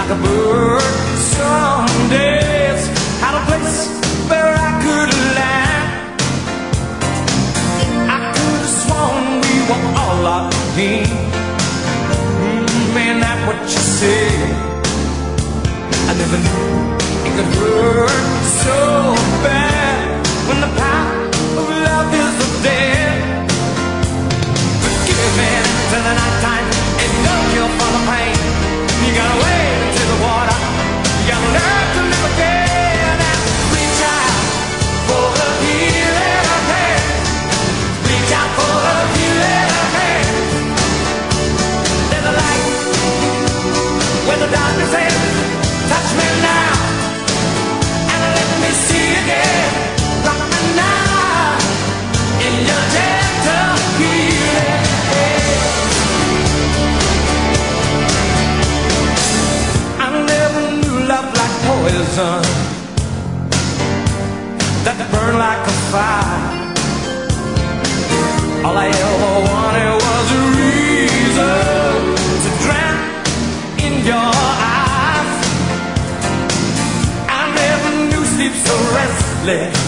like a bird. Some days had a place where I could land. I could have sworn we were all locked in. Man, that's what you said. I never knew it could hurt so bad when the power of love is dead. Forgive me till the night time. It's no cure for the pain. You gotta wait until the water. You gotta learn to live again and reach out for the healing hand. Reach out for the healing hand. There's a light where the darkness ends. Touch me now and let me see again. Rock me now in your gentle healing hand. I never knew love like poison that burned like a fire. All I ever wanted was a reason to drown in your eyes. I never knew sleep so restless